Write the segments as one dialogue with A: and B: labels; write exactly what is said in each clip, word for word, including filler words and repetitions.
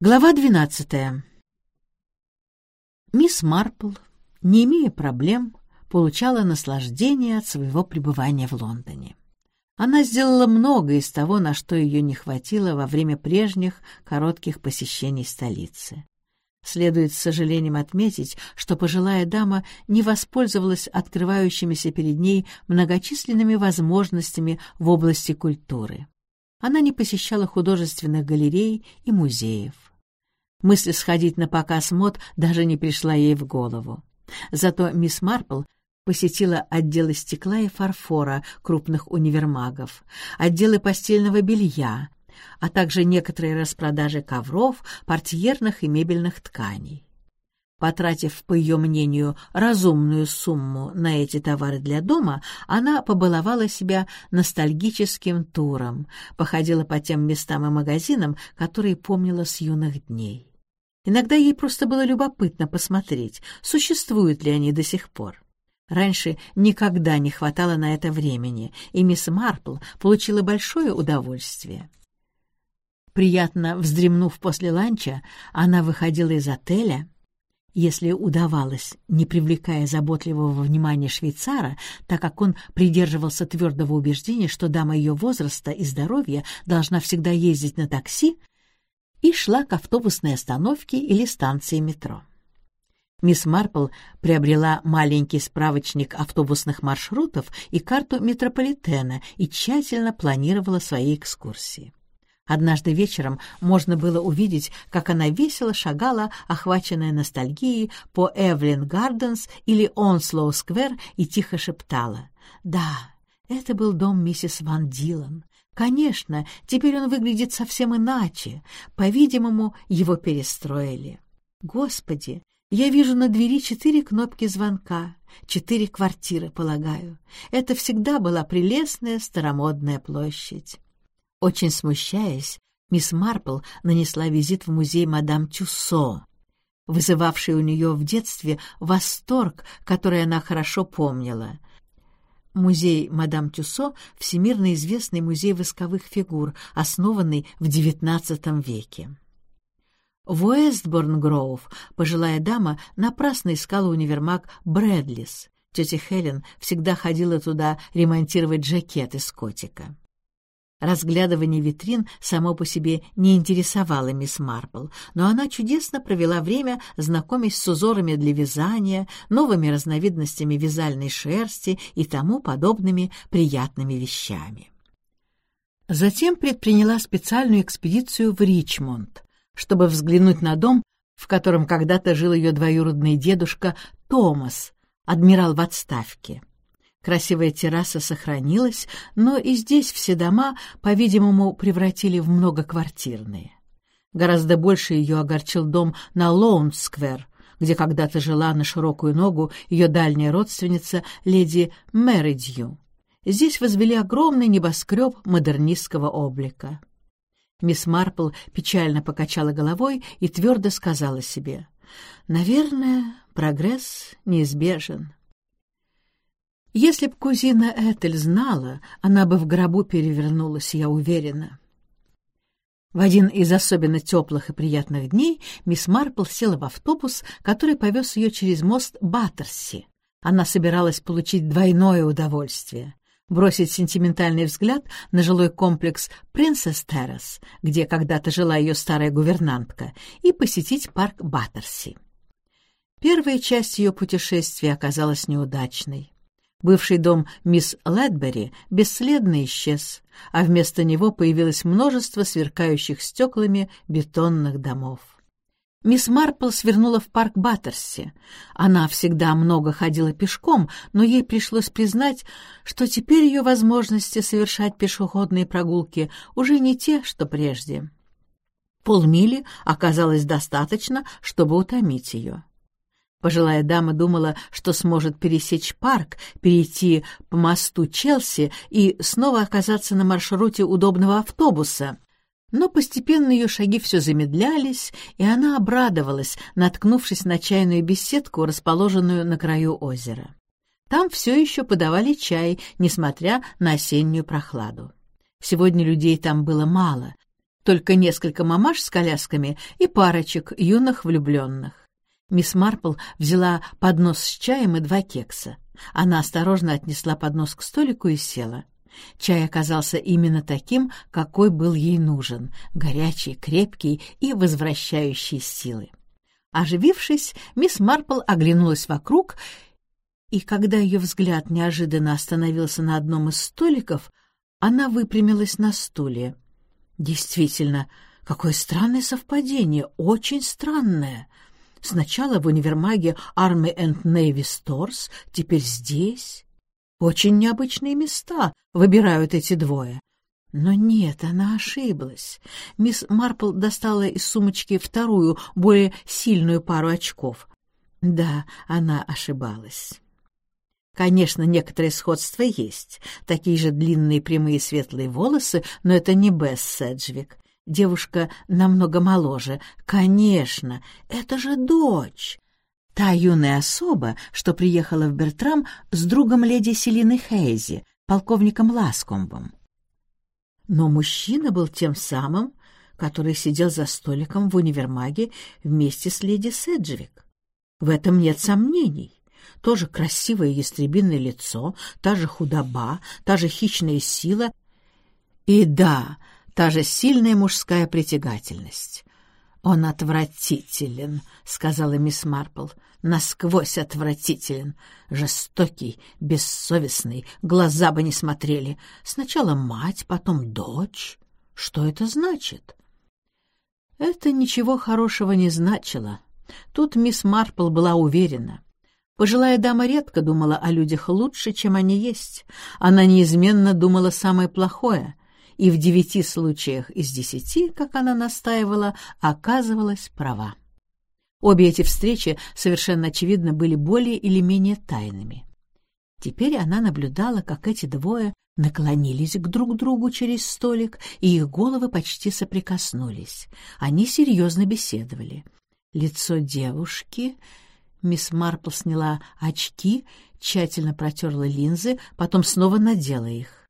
A: Глава двенадцатая. Мисс Марпл, не имея проблем, получала наслаждение от своего пребывания в Лондоне. Она сделала много из того, на что ее не хватило во время прежних коротких посещений столицы. Следует с сожалением отметить, что пожилая дама не воспользовалась открывающимися перед ней многочисленными возможностями в области культуры. Она не посещала художественных галерей и музеев. Мысль сходить на показ мод даже не пришла ей в голову. Зато мисс Марпл посетила отделы стекла и фарфора крупных универмагов, отделы постельного белья, а также некоторые распродажи ковров, портьерных и мебельных тканей. Потратив, по ее мнению, разумную сумму на эти товары для дома, она побаловала себя ностальгическим туром, походила по тем местам и магазинам, которые помнила с юных дней. Иногда ей просто было любопытно посмотреть, существуют ли они до сих пор. Раньше никогда не хватало на это времени, и мисс Марпл получила большое удовольствие. Приятно вздремнув после ланча, она выходила из отеля. Если удавалось, не привлекая заботливого внимания швейцара, так как он придерживался твердого убеждения, что дама ее возраста и здоровья должна всегда ездить на такси, и шла к автобусной остановке или станции метро. Мисс Марпл приобрела маленький справочник автобусных маршрутов и карту метрополитена и тщательно планировала свои экскурсии. Однажды вечером можно было увидеть, как она весело шагала, охваченная ностальгией, по Эвелин Гарденс или Онслоу-сквер и тихо шептала: «Да, это был дом миссис Ван Дилан. Конечно, теперь он выглядит совсем иначе. По-видимому, его перестроили. Господи, я вижу на двери четыре кнопки звонка, четыре квартиры, полагаю. Это всегда была прелестная старомодная площадь». Очень смущаясь, мисс Марпл нанесла визит в музей мадам Тюссо, вызывавший у нее в детстве восторг, который она хорошо помнила. Музей мадам Тюссо — всемирно известный музей восковых фигур, основанный в девятнадцатом веке. В Уэстборн-Гроув пожилая дама напрасно искала универмаг Брэдлис. Тетя Хелен всегда ходила туда ремонтировать жакеты с котика. Разглядывание витрин само по себе не интересовало мисс Марпл, но она чудесно провела время, знакомясь с узорами для вязания, новыми разновидностями вязальной шерсти и тому подобными приятными вещами. Затем предприняла специальную экспедицию в Ричмонд, чтобы взглянуть на дом, в котором когда-то жил ее двоюродный дедушка Томас, адмирал в отставке. Красивая терраса сохранилась, но и здесь все дома, по-видимому, превратили в многоквартирные. Гораздо больше ее огорчил дом на Лоунд-сквер, где когда-то жила на широкую ногу ее дальняя родственница леди Меридью. Здесь возвели огромный небоскреб модернистского облика. Мисс Марпл печально покачала головой и твердо сказала себе: «Наверное, прогресс неизбежен». Если б кузина Этель знала, она бы в гробу перевернулась, я уверена. В один из особенно теплых и приятных дней мисс Марпл села в автобус, который повез ее через мост Баттерси. Она собиралась получить двойное удовольствие: бросить сентиментальный взгляд на жилой комплекс Принцесс Террас, где когда-то жила ее старая гувернантка, и посетить парк Баттерси. Первая часть ее путешествия оказалась неудачной. Бывший дом мисс Лэдбери бесследно исчез, а вместо него появилось множество сверкающих стеклами бетонных домов. Мисс Марпл свернула в парк Баттерси. Она всегда много ходила пешком, но ей пришлось признать, что теперь ее возможности совершать пешеходные прогулки уже не те, что прежде. Полмили оказалось достаточно, чтобы утомить ее. Пожилая дама думала, что сможет пересечь парк, перейти по мосту Челси и снова оказаться на маршруте удобного автобуса. Но постепенно ее шаги все замедлялись, и она обрадовалась, наткнувшись на чайную беседку, расположенную на краю озера. Там все еще подавали чай, несмотря на осеннюю прохладу. Сегодня людей там было мало. только несколько мамаш с колясками и парочек юных влюбленных. Мисс Марпл взяла поднос с чаем и два кекса. Она осторожно отнесла поднос к столику и села. Чай оказался именно таким, какой был ей нужен, горячий, крепкий и возвращающий силы. Оживившись, мисс Марпл оглянулась вокруг, и когда ее взгляд неожиданно остановился на одном из столиков, она выпрямилась на стуле. Действительно, какое странное совпадение, очень странное. Сначала в универмаге Army and Navy Stores, теперь здесь. Очень необычные места выбирают эти двое. Но нет, она ошиблась. Мисс Марпл достала из сумочки вторую, более сильную пару очков. Да, она ошибалась. Конечно, некоторое сходство есть. Такие же длинные прямые светлые волосы, но это не Бесс Седжвик. Девушка намного моложе. Конечно, это же дочь. Та юная особа, что приехала в Бертрам с другом леди Селины Хейзи, полковником Ласкомбом. Но мужчина был тем самым, который сидел за столиком в универмаге вместе с леди Седжвик. В этом нет сомнений. Тоже красивое ястребиное лицо, та же худоба, та же хищная сила и, да, та же сильная мужская притягательность. «Он отвратителен», — сказала мисс Марпл, — «насквозь отвратителен, жестокий, бессовестный, глаза бы не смотрели. Сначала мать, потом дочь. Что это значит?» Это ничего хорошего не значило. Тут мисс Марпл была уверена. Пожилая дама редко думала о людях лучше, чем они есть. Она неизменно думала самое плохое, и в девяти случаях из десяти, как она настаивала, оказывалась права. Обе эти встречи, совершенно очевидно, были более или менее тайными. Теперь она наблюдала, как эти двое наклонились к друг другу через столик, и их головы почти соприкоснулись. Они серьезно беседовали. Лицо девушки... Мисс Марпл сняла очки, тщательно протерла линзы, потом снова надела их.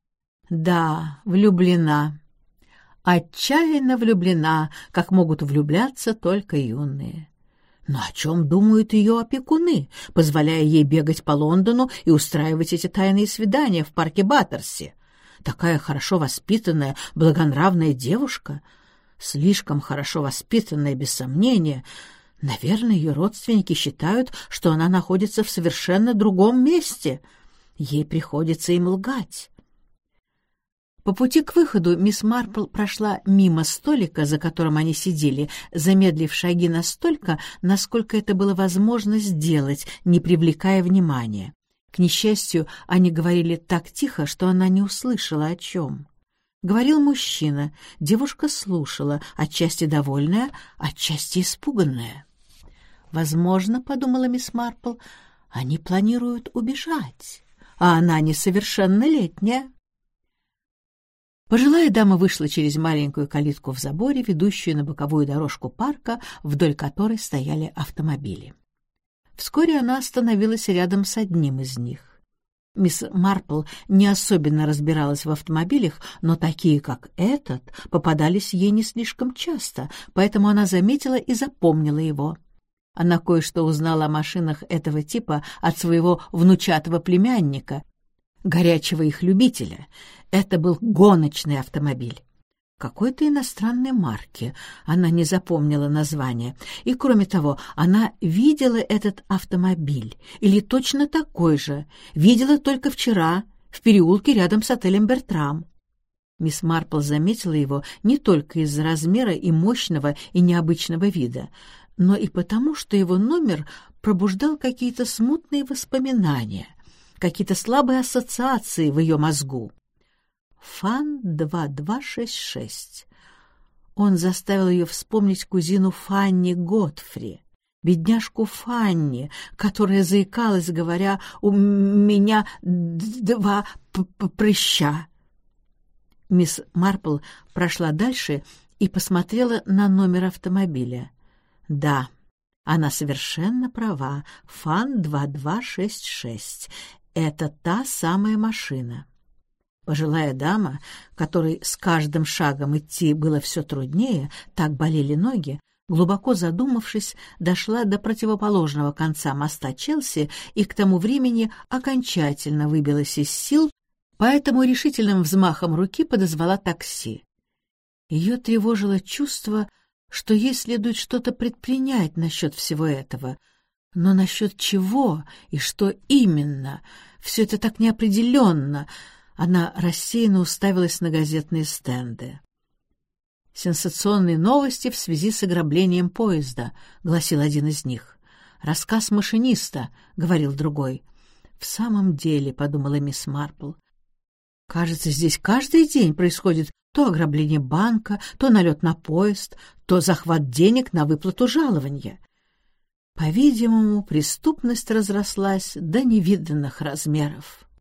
A: Да, влюблена. Отчаянно влюблена, как могут влюбляться только юные. Но о чем думают ее опекуны, позволяя ей бегать по Лондону и устраивать эти тайные свидания в парке Баттерси? Такая хорошо воспитанная, благонравная девушка, слишком хорошо воспитанная, без сомнения. Наверное, ее родственники считают, что она находится в совершенно другом месте. Ей приходится им лгать. По пути к выходу мисс Марпл прошла мимо столика, за которым они сидели, замедлив шаги настолько, насколько это было возможно сделать, не привлекая внимания. К несчастью, они говорили так тихо, что она не услышала, о чем. Говорил мужчина, девушка слушала, отчасти довольная, отчасти испуганная. «Возможно, — подумала мисс Марпл, — они планируют убежать, а она несовершеннолетняя». Пожилая дама вышла через маленькую калитку в заборе, ведущую на боковую дорожку парка, вдоль которой стояли автомобили. Вскоре она остановилась рядом с одним из них. Мисс Марпл не особенно разбиралась в автомобилях, но такие, как этот, попадались ей не слишком часто, поэтому она заметила и запомнила его. Она кое-что узнала о машинах этого типа от своего внучатого племянника, горячего их любителя. Это был гоночный автомобиль. Какой-то иностранной марки, она не запомнила название. И, кроме того, она видела этот автомобиль, или точно такой же, видела только вчера в переулке рядом с отелем «Бертрам». Мисс Марпл заметила его не только из-за размера и мощного и необычного вида, но и потому, что его номер пробуждал какие-то смутные воспоминания, какие-то слабые ассоциации в ее мозгу. Фан два два шесть шесть. Он заставил ее вспомнить кузину Фанни Готфри, бедняжку Фанни, которая заикалась, говоря: «У меня два прыща». Мисс Марпл прошла дальше и посмотрела на номер автомобиля. Да, она совершенно права. Фан два два шесть шесть. Это та самая машина. Пожилая дама, которой с каждым шагом идти было все труднее, так болели ноги, глубоко задумавшись, дошла до противоположного конца моста Челси и к тому времени окончательно выбилась из сил, поэтому решительным взмахом руки подозвала такси. Ее тревожило чувство, что ей следует что-то предпринять насчет всего этого. Но насчет чего и что именно? Все это так неопределенно. Она рассеянно уставилась на газетные стенды. «Сенсационные новости в связи с ограблением поезда», — гласил один из них. «Рассказ машиниста», — говорил другой. «В самом деле», — подумала мисс Марпл, — «кажется, здесь каждый день происходит то ограбление банка, то налет на поезд, то захват денег на выплату жалования». По-видимому, преступность разрослась до невиданных размеров.